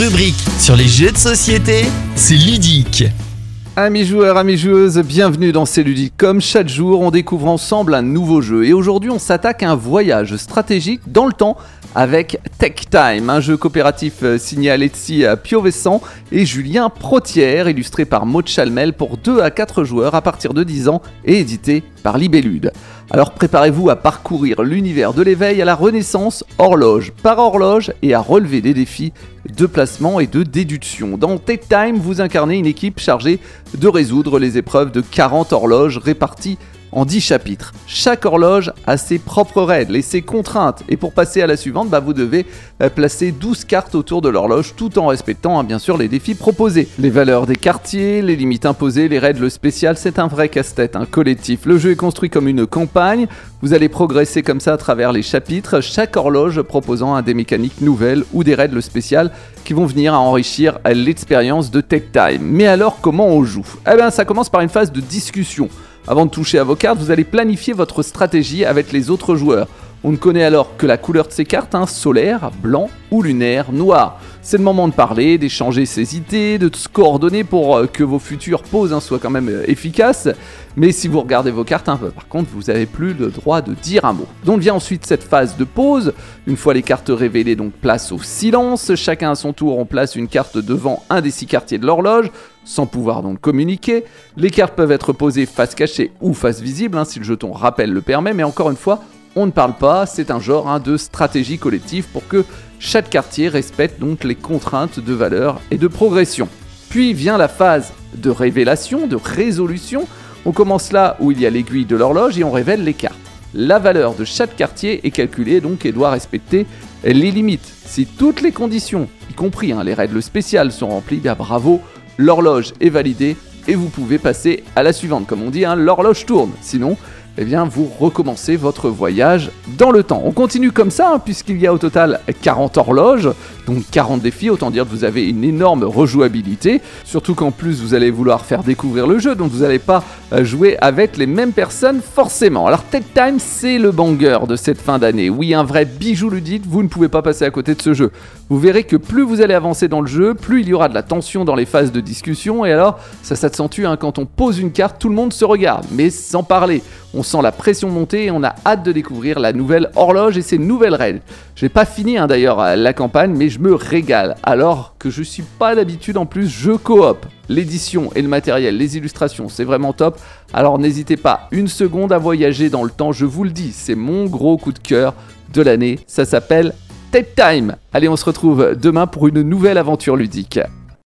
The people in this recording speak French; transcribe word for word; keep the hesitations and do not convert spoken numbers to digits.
rubrique sur les jeux de société, c'est ludique. Amis joueurs, amis joueuses, bienvenue dans C'est ludique. Comme chaque jour, on découvre ensemble un nouveau jeu. Et aujourd'hui, on s'attaque à un voyage stratégique dans le temps avec Tech Time, un jeu coopératif signé Alexis Piovessan et Julien Protière, illustré par Maud Chalmel pour deux à quatre joueurs à partir de dix ans et édité par Libellude. Alors préparez-vous à parcourir l'univers de l'éveil à la Renaissance, horloge par horloge, et à relever des défis de placement et de déduction. Dans Tech Time, vous incarnez une équipe chargée de résoudre les épreuves de quarante horloges réparties en dix chapitres. Chaque horloge a ses propres règles et ses contraintes, et pour passer à la suivante, bah vous devez placer douze cartes autour de l'horloge tout en respectant hein, bien sûr les défis proposés. Les valeurs des quartiers, les limites imposées, les règles spéciales, c'est un vrai casse-tête, un collectif. Le jeu est construit comme une campagne, vous allez progresser comme ça à travers les chapitres, chaque horloge proposant hein, des mécaniques nouvelles ou des règles spéciales qui vont venir à enrichir l'expérience de Tech Time. Mais alors comment on joue ? Eh bien ça commence par une phase de discussion. Avant de toucher à vos cartes, vous allez planifier votre stratégie avec les autres joueurs. On ne connaît alors que la couleur de ces cartes, hein, solaire, blanc ou lunaire, noir. C'est le moment de parler, d'échanger ses idées, de se coordonner pour euh, que vos futures poses hein, soient quand même euh, efficaces. Mais si vous regardez vos cartes, hein, par contre, vous n'avez plus le droit de dire un mot. Donc vient ensuite cette phase de pause. Une fois les cartes révélées, donc place au silence. Chacun à son tour, on place une carte devant un des six quartiers de l'horloge, sans pouvoir donc communiquer. Les cartes peuvent être posées face cachée ou face visible, hein, si le jeton rappel le permet, mais encore une fois, on ne parle pas, c'est un genre hein, de stratégie collective pour que chaque quartier respecte donc les contraintes de valeur et de progression. Puis vient la phase de révélation, de résolution. On commence là où il y a l'aiguille de l'horloge et on révèle les cartes. La valeur de chaque quartier est calculée donc et doit respecter les limites. Si toutes les conditions, y compris hein, les règles spéciales, sont remplies, bien bravo, l'horloge est validée et vous pouvez passer à la suivante. Comme on dit, hein, l'horloge tourne. Sinon, eh bien, vous recommencez votre voyage dans le temps. On continue comme ça, hein, puisqu'il y a au total quarante horloges, donc quarante défis, autant dire que vous avez une énorme rejouabilité, surtout qu'en plus vous allez vouloir faire découvrir le jeu, donc vous n'allez pas jouer avec les mêmes personnes forcément. Alors Tech Time, c'est le banger de cette fin d'année. Oui, un vrai bijou ludique, vous ne pouvez pas passer à côté de ce jeu. Vous verrez que plus vous allez avancer dans le jeu, plus il y aura de la tension dans les phases de discussion, et alors ça s'accentue hein, quand on pose une carte, tout le monde se regarde, mais sans parler. On sent la pression monter et on a hâte de découvrir la nouvelle horloge et ses nouvelles règles. J'ai pas fini hein, d'ailleurs la campagne, mais je me régale, alors que je suis pas d'habitude en plus, je coop. L'édition et le matériel, les illustrations, c'est vraiment top, alors n'hésitez pas une seconde à voyager dans le temps, je vous le dis, c'est mon gros coup de cœur de l'année, ça s'appelle Tech Time. Allez, on se retrouve demain pour une nouvelle aventure ludique.